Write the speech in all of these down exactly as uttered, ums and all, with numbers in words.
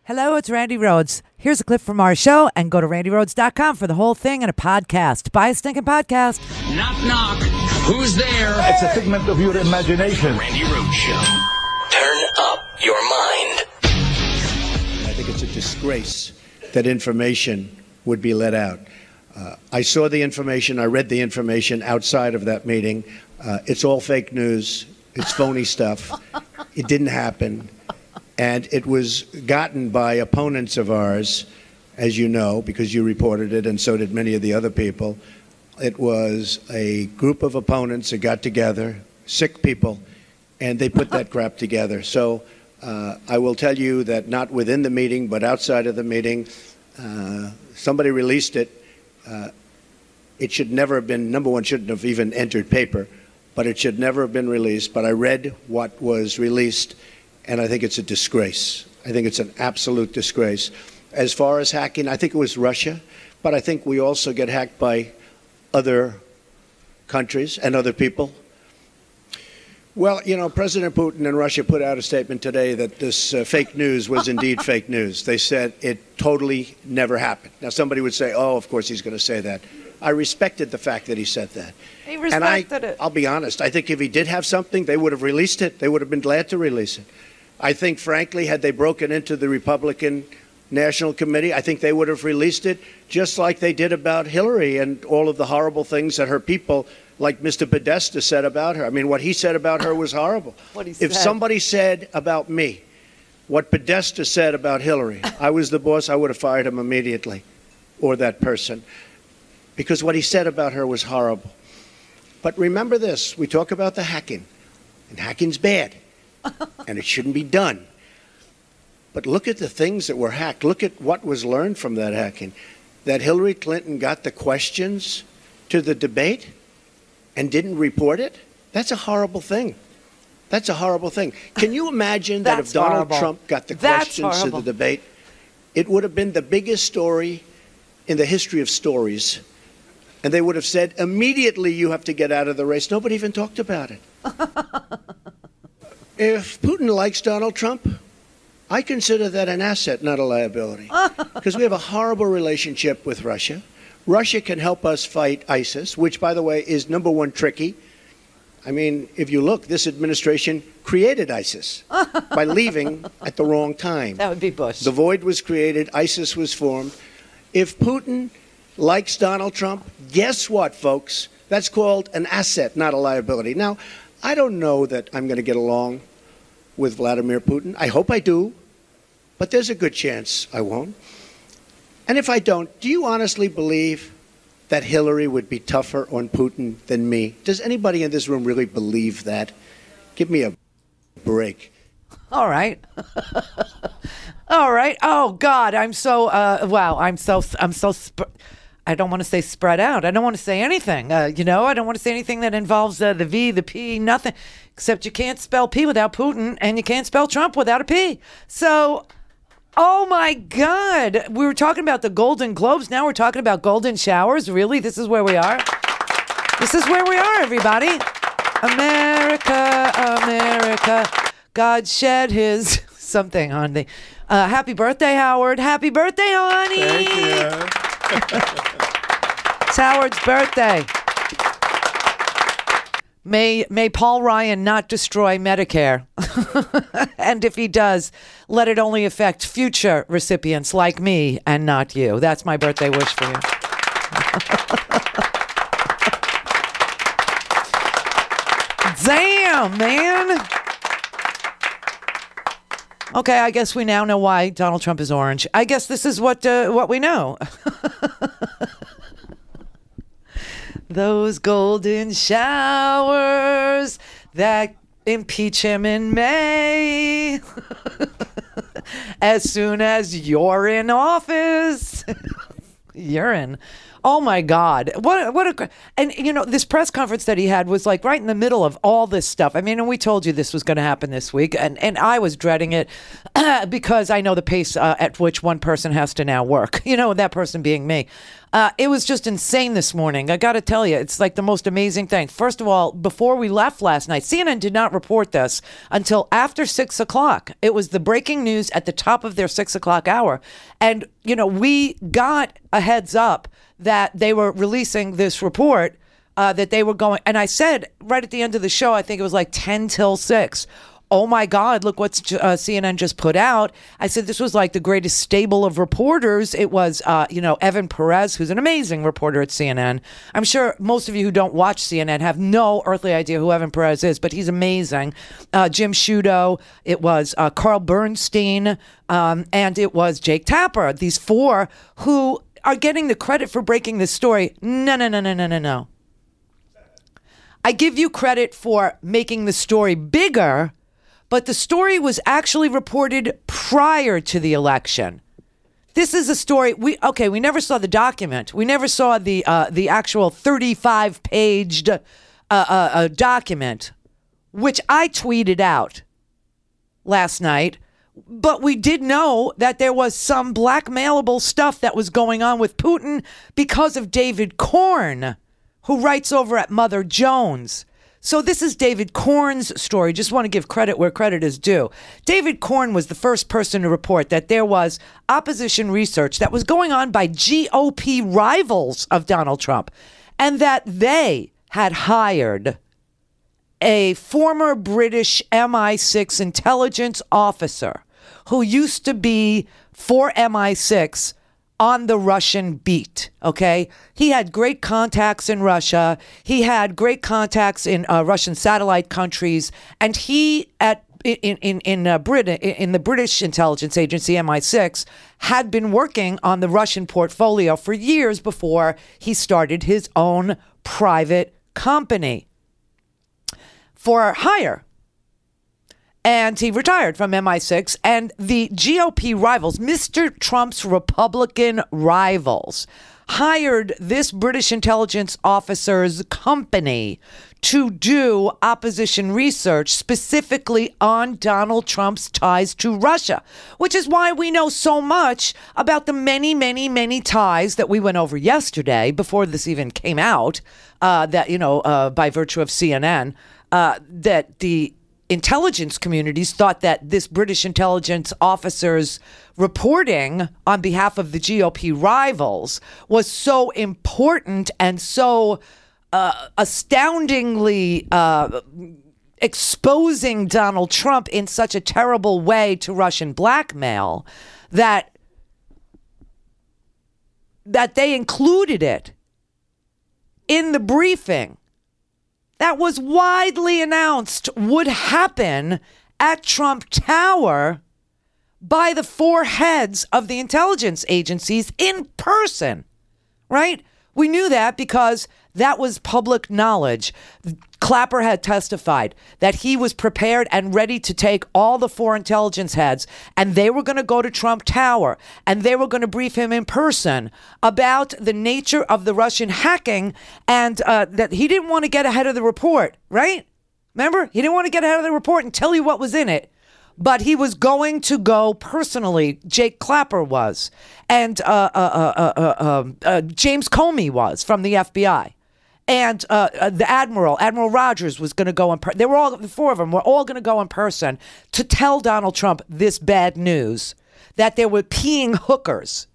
Hello, it's Randy Rhodes. Here's a clip from our show, and go to randy rhodes dot com for the whole thing and a podcast. Buy a stinking podcast. Knock, knock. Who's there? It's a figment of your imagination. Randy Rhodes Show. Turn up your mind. I think it's a disgrace that information would be let out. Uh, I saw the information. I read the information outside of that meeting. Uh, it's all fake news. It's phony stuff. It didn't happen. And it was gotten by opponents of ours, as you know, because you reported it, and so did many of the other people. It was a group of opponents that got together, sick people, and they put that crap together. So uh, I will tell you that not within the meeting, but outside of the meeting, uh, somebody released it. Uh, it should never have been, number one, shouldn't have even entered paper, but it should never have been released. But I read what was released, and I think it's a disgrace. I think it's an absolute disgrace. As far as hacking, I think it was Russia, but I think we also get hacked by other countries and other people. Well, you know, President Putin and Russia put out a statement today that this uh, fake news was indeed fake news. They said it totally never happened. Now, somebody would say, oh, of course he's going to say that. I respected the fact that he said that. He respected and I, it. I'll be honest, I think if he did have something, they would have released it. They would have been glad to release it. I think, frankly, had they broken into the Republican National Committee, I think they would have released it just like they did about Hillary and all of the horrible things that her people, like Mister Podesta, said about her. I mean, what he said about her was horrible. What he if said. somebody said about me what Podesta said about Hillary, I was the boss, I would have fired him immediately, or that person, because what he said about her was horrible. But remember this, we talk about the hacking, and hacking's bad, and it shouldn't be done. But look at the things that were hacked. Look at what was learned from that hacking. That Hillary Clinton got the questions to the debate and didn't report it? That's a horrible thing. That's a horrible thing. Can you imagine that if Donald horrible. Trump got the That's questions horrible. to the debate, it would have been the biggest story in the history of stories. And they would have said, immediately you have to get out of the race. Nobody even talked about it. If Putin likes Donald Trump, I consider that an asset, not a liability. Because we have a horrible relationship with Russia. Russia can help us fight ISIS, which, by the way, is number one tricky. I mean, if you look, this administration created ISIS by leaving at the wrong time. That would be Bush. The void was created, ISIS was formed. If Putin likes Donald Trump, guess what, folks? That's called an asset, not a liability. Now, I don't know that I'm going to get along with Vladimir Putin. I hope I do, but there's a good chance I won't. And if I don't, do you honestly believe that Hillary would be tougher on Putin than me? Does anybody in this room really believe that? Give me a break. All right. All right. Oh God, I'm so uh, wow. I'm so I'm so. Sp- I don't want to say spread out. I don't want to say anything. Uh, you know, I don't want to say anything that involves uh, the V, the P, nothing. Except you can't spell P without Putin, and you can't spell Trump without a P. So, oh my God, we were talking about the Golden Globes. Now we're talking about golden showers. Really, this is where we are. This is where we are, everybody. America, America. God shed his something on the. Uh, happy birthday, Howard. Happy birthday, honey. Thank you. It's Howard's birthday. May may Paul Ryan not destroy Medicare. And if he does, let it only affect future recipients like me and not you. That's my birthday wish for you. Damn, man. Okay, I guess we now know why Donald Trump is orange. I guess this is what uh, what we know. Those golden showers that impeach him in May. As soon as you're in office. You're in Oh my God. What what a and you know, this press conference that he had was like right in the middle of all this stuff. I mean, and we told you this was going to happen this week, and and I was dreading it because I know the pace uh, at which one person has to now work. You know, that person being me. Uh, it was just insane this morning. I got to tell you, it's like the most amazing thing. First of all, before we left last night, C N N did not report this until after six o'clock. It was the breaking news at the top of their six o'clock hour. And, you know, we got a heads up that they were releasing this report, uh, that they were going. And I said right at the end of the show, I think it was like ten till six. Oh my God, look what uh, C N N just put out. I said this was like the greatest stable of reporters. It was, uh, you know, Evan Perez, who's an amazing reporter at C N N. I'm sure most of you who don't watch C N N have no earthly idea who Evan Perez is, but he's amazing. Uh, Jim Sciutto, it was uh, Carl Bernstein, um, and it was Jake Tapper. These four who are getting the credit for breaking this story. No, no, no, no, no, no, no. I give you credit for making the story bigger, but the story was actually reported prior to the election. This is a story we okay. We never saw the document. We never saw the uh, the actual thirty-five paged uh, uh, uh, document, which I tweeted out last night. But we did know that there was some blackmailable stuff that was going on with Putin because of David Korn, who writes over at Mother Jones. So this is David Korn's story. Just want to give credit where credit is due. David Korn was the first person to report that there was opposition research that was going on by G O P rivals of Donald Trump, and that they had hired a former British M I six intelligence officer who used to be for M I six on the Russian beat, okay? He had great contacts in Russia. He had great contacts in uh, Russian satellite countries, and he at in in in uh, Britain in the British intelligence agency M I six had been working on the Russian portfolio for years before he started his own private company for hire. And he retired from M I six, and the G O P rivals, Mister Trump's Republican rivals, hired this British intelligence officer's company to do opposition research specifically on Donald Trump's ties to Russia, which is why we know so much about the many, many, many ties that we went over yesterday before this even came out, uh, that, you know, uh, by virtue of C N N, uh, that the intelligence communities thought that this British intelligence officer's reporting on behalf of the G O P rivals was so important and so uh, astoundingly uh, exposing Donald Trump in such a terrible way to Russian blackmail that that they included it in the briefing that was widely announced would happen at Trump Tower by the four heads of the intelligence agencies in person, right? We knew that because that was public knowledge. Clapper had testified that he was prepared and ready to take all the four intelligence heads, and they were going to go to Trump Tower, and they were going to brief him in person about the nature of the Russian hacking, and uh, that he didn't want to get ahead of the report, right? Remember? He didn't want to get ahead of the report and tell you what was in it. But he was going to go personally. Jake Clapper was. And uh, uh, uh, uh, uh, uh, James Comey was from the F B I. And uh, uh, the Admiral, Admiral Rogers was going to go in person. They were all, the four of them were all going to go in person to tell Donald Trump this bad news, that there were peeing hookers.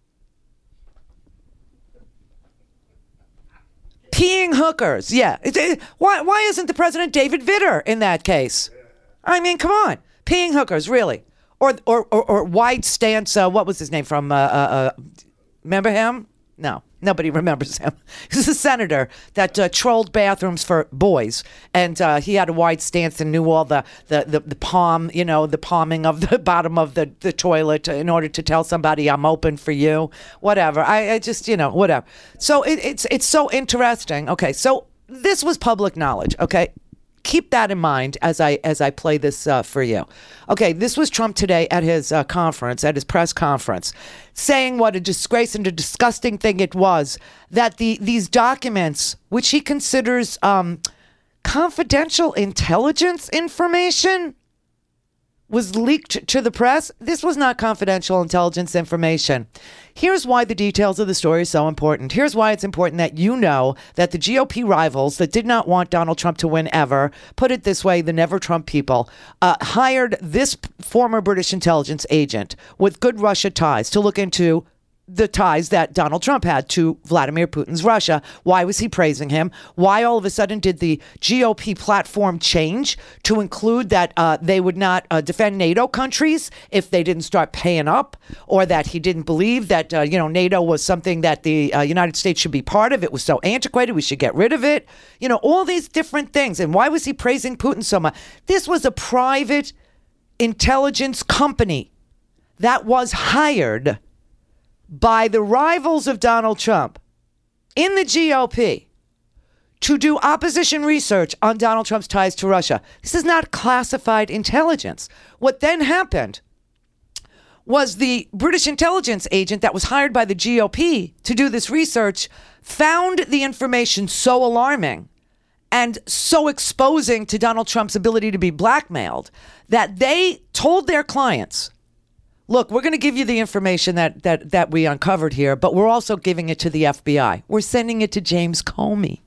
Peeing hookers, yeah. It, it, why, why isn't the president David Vitter in that case? I mean, come on. Peeing hookers, really. Or or or, or wide stance, uh, what was his name from, uh, uh, uh, remember him? No, nobody remembers him. He's a senator that uh, trolled bathrooms for boys. And uh, he had a wide stance and knew all the, the, the, the palm, you know, the palming of the bottom of the, the toilet in order to tell somebody I'm open for you. Whatever. I, I just, you know, whatever. So it, it's it's so interesting. Okay, so this was public knowledge, okay? keep that in mind as I as I play this uh, for you. Okay, this was Trump today at his uh, conference, at his press conference, saying what a disgrace and a disgusting thing it was that the these documents, which he considers um, confidential intelligence information, was leaked to the press. This was not confidential intelligence information. Here's why the details of the story is so important. Here's why it's important that you know that the G O P rivals that did not want Donald Trump to win ever, put it this way, the never Trump people, uh, hired this former British intelligence agent with good Russia ties to look into the ties that Donald Trump had to Vladimir Putin's Russia. Why was he praising him? Why all of a sudden did the G O P platform change to include that uh, they would not uh, defend NATO countries if they didn't start paying up, or that he didn't believe that, uh, you know, NATO was something that the uh, United States should be part of? It was so antiquated, we should get rid of it. You know, all these different things. And why was he praising Putin so much? This was a private intelligence company that was hired by the rivals of Donald Trump in the G O P to do opposition research on Donald Trump's ties to Russia. This is not classified intelligence. What then happened was the British intelligence agent that was hired by the G O P to do this research found the information so alarming and so exposing to Donald Trump's ability to be blackmailed that they told their clients, look, we're going to give you the information that, that, that we uncovered here, but we're also giving it to the F B I. We're sending it to James Comey.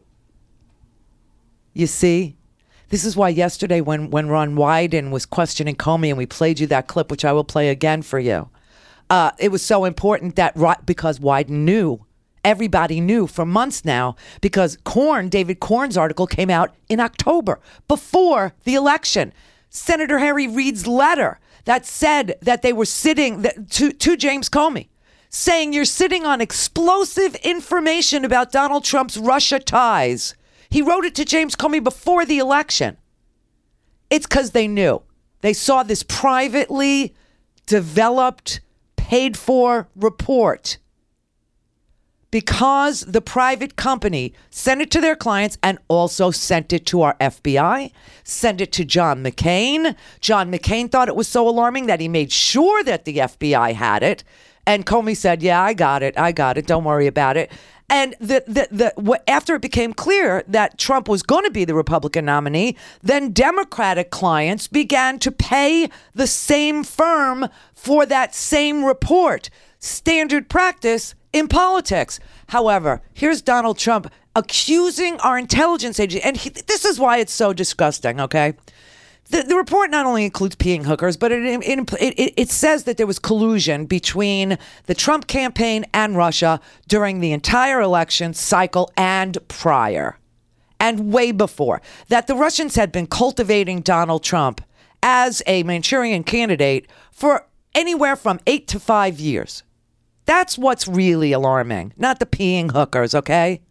You see? This is why yesterday when, when Ron Wyden was questioning Comey, and we played you that clip, which I will play again for you, uh, it was so important that, because Wyden knew, everybody knew for months now, because Corn, David Corn's article came out in October, before the election. Senator Harry Reid's letter that said that they were sitting that, to, to James Comey, saying you're sitting on explosive information about Donald Trump's Russia ties. He wrote it to James Comey before the election. It's because they knew. They saw this privately developed, paid for report. Because the private company sent it to their clients and also sent it to our F B I, sent it to John McCain. John McCain thought it was so alarming that he made sure that the F B I had it. And Comey said, yeah, I got it. I got it. Don't worry about it. And the, the, the, after it became clear that Trump was going to be the Republican nominee, then Democratic clients began to pay the same firm for that same report. Standard practice in politics. However, here's Donald Trump accusing our intelligence agency. And he, this is why it's so disgusting, okay? The, the report not only includes peeing hookers, but it, it, it, it says that there was collusion between the Trump campaign and Russia during the entire election cycle and prior, and way before. That the Russians had been cultivating Donald Trump as a Manchurian candidate for anywhere from eight to five years. That's what's really alarming, not the peeing hookers, okay?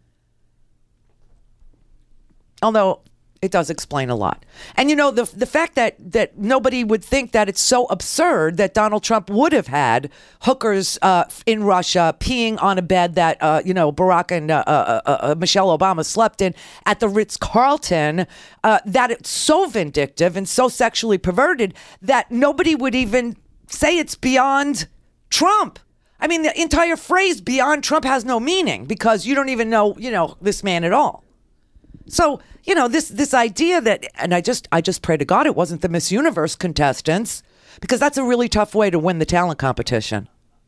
Although it does explain a lot. And you know, the the fact that, that nobody would think that it's so absurd that Donald Trump would have had hookers uh, in Russia peeing on a bed that, uh, you know, Barack and uh, uh, uh, Michelle Obama slept in at the Ritz-Carlton, uh, that it's so vindictive and so sexually perverted that nobody would even say it's beyond Trump. I mean, the entire phrase beyond Trump has no meaning because you don't even know, you know, this man at all. So, you know, this this idea that, and I just I just pray to God it wasn't the Miss Universe contestants, because that's a really tough way to win the talent competition.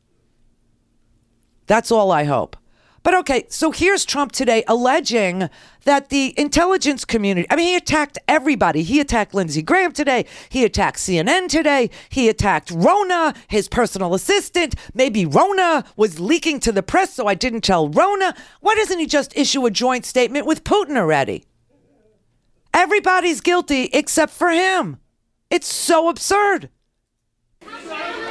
That's all I hope. But okay, so here's Trump today alleging that the intelligence community, I mean, he attacked everybody. He attacked Lindsey Graham today. He attacked C N N today. He attacked Rona, his personal assistant. Maybe Rona was leaking to the press, so I didn't tell Rona. Why doesn't he just issue a joint statement with Putin already? Everybody's guilty except for him. It's so absurd.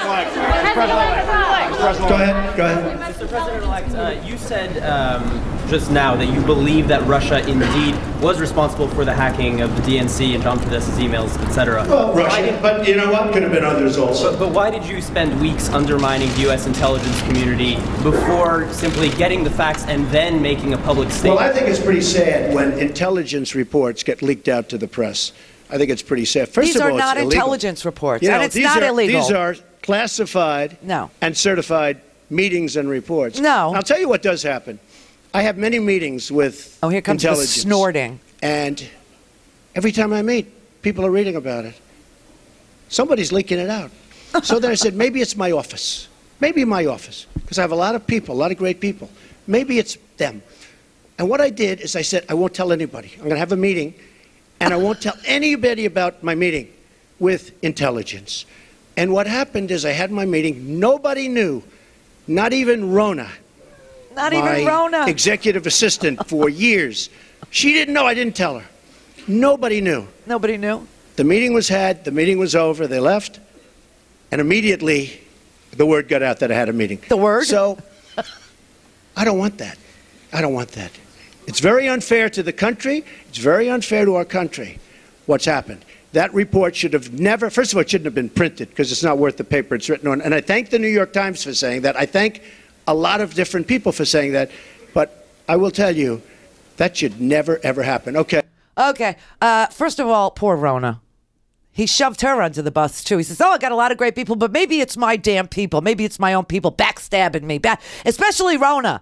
Go ahead. Go ahead. Mister President-elect, uh, you said um, just now that you believe that Russia indeed was responsible for the hacking of the D N C and John Podesta's emails, et cetera. Well, Russia, but you know what? Could have been others also. But, but why did you spend weeks undermining the U S intelligence community before simply getting the facts and then making a public statement? Well, I think it's pretty sad when intelligence reports get leaked out to the press. I think it's pretty sad. First These of are all, not it's illegal. intelligence reports, You know, and it's these not are, illegal. These are classified No. and certified meetings and reports. No. I'll tell you what does happen. I have many meetings with Oh, here comes the intelligence. snorting. And every time I meet, people are reading about it. Somebody's leaking it out. So then I said, maybe it's my office. Maybe my office. Because I have a lot of people, a lot of great people. Maybe it's them. And what I did is I said, I won't tell anybody. I'm going to have a meeting, and I won't tell anybody about my meeting with intelligence. And what happened is I had my meeting. Nobody knew, not even Rona. Not my even Rona. executive assistant for years. She didn't know. I didn't tell her. Nobody knew. Nobody knew. The meeting was had. The meeting was over. They left. And immediately, the word got out that I had a meeting. The word? So, I don't want that. I don't want that. It's very unfair to the country. It's very unfair to our country what's happened. That report should have never, first of all, it shouldn't have been printed because it's not worth the paper it's written on. And I thank the New York Times for saying that. I thank a lot of different people for saying that. But I will tell you, that should never, ever happen. Okay. Okay. Uh, first of all, poor Rona. He shoved her under the bus, too. He says, oh, I got a lot of great people, but maybe it's my damn people. Maybe it's my own people backstabbing me. Back, especially Rona.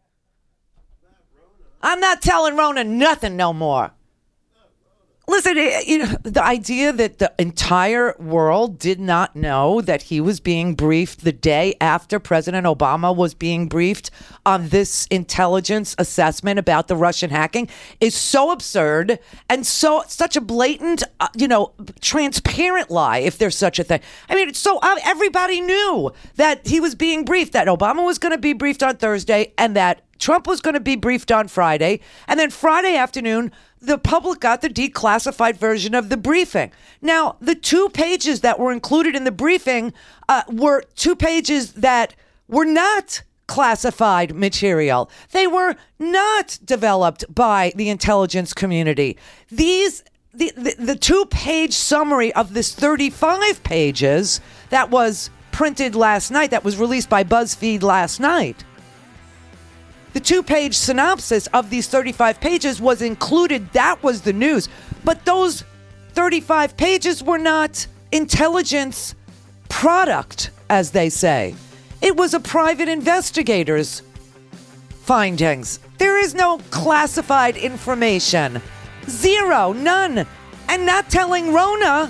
I'm not telling Rona nothing no more. Listen, you know, the idea that the entire world did not know that he was being briefed the day after President Obama was being briefed on this intelligence assessment about the Russian hacking is so absurd and so such a blatant, uh, you know, transparent lie, if there's such a thing. I mean, it's so uh, everybody knew that he was being briefed, that Obama was going to be briefed on Thursday and that Trump was going to be briefed on Friday. And then Friday afternoon, the public got the declassified version of the briefing. Now, the two pages that were included in the briefing uh, were two pages that were not classified material. They were not developed by the intelligence community. These, the, the, the two-page summary of this thirty-five pages that was printed last night, that was released by BuzzFeed last night, the two-page synopsis of these thirty-five pages was included. That was the news. But those thirty-five pages were not intelligence product, as they say. It was a private investigator's findings. There is no classified information. Zero. None. And not telling Rona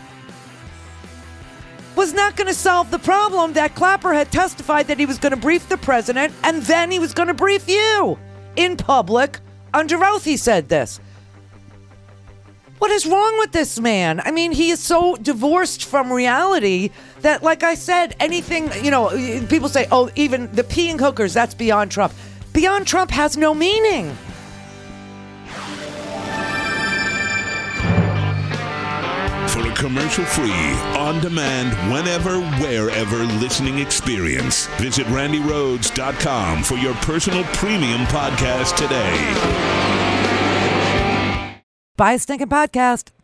was not going to solve the problem that Clapper had testified that he was going to brief the president and then he was going to brief you in public. Under oath, he said this. What is wrong with this man? I mean, he is so divorced from reality that, like I said, anything, you know, people say, oh, even the peeing hookers, that's beyond Trump. Beyond Trump has no meaning. For a commercial-free, on-demand, whenever, wherever listening experience, visit randy rhodes dot com for your personal premium podcast today. Buy a stinking podcast.